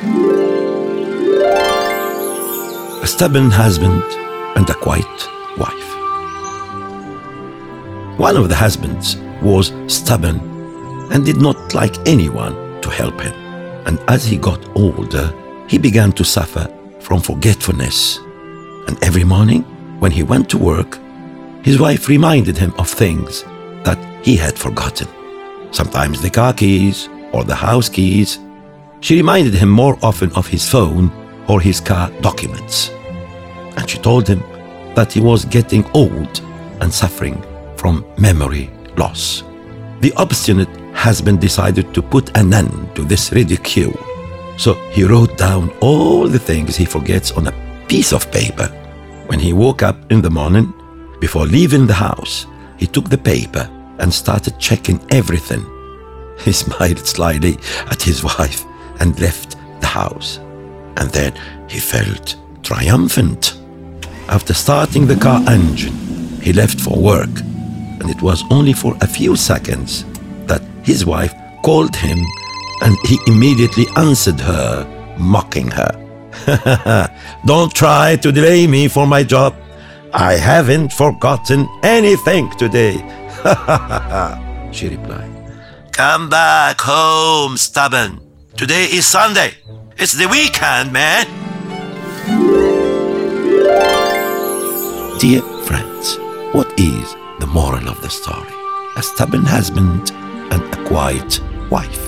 A stubborn husband and a quiet wife. One of the husbands was stubborn and did not like anyone to help him. And as he got older, he began to suffer from forgetfulness. And every morning, when he went to work, his wife reminded him of things that he had forgotten. Sometimes the car keys or the house keys. She reminded him more often of his phone or his car documents. And she told him that he was getting old and suffering from memory loss. The obstinate husband decided to put an end to this ridicule. So he wrote down all the things he forgets on a piece of paper. When he woke up in the morning, before leaving the house, he took the paper and started checking everything. He smiled slyly at his wife and left the house. And then he felt triumphant. After starting the car engine, he left for work, and it was only for a few seconds that his wife called him, and he immediately answered her, mocking her. "Don't try to delay me for my job. I haven't forgotten anything today." She replied, "Come back home, stubborn. Today is Sunday. It's the weekend, man." Dear friends, what is the moral of the story? A stubborn husband and a quiet wife.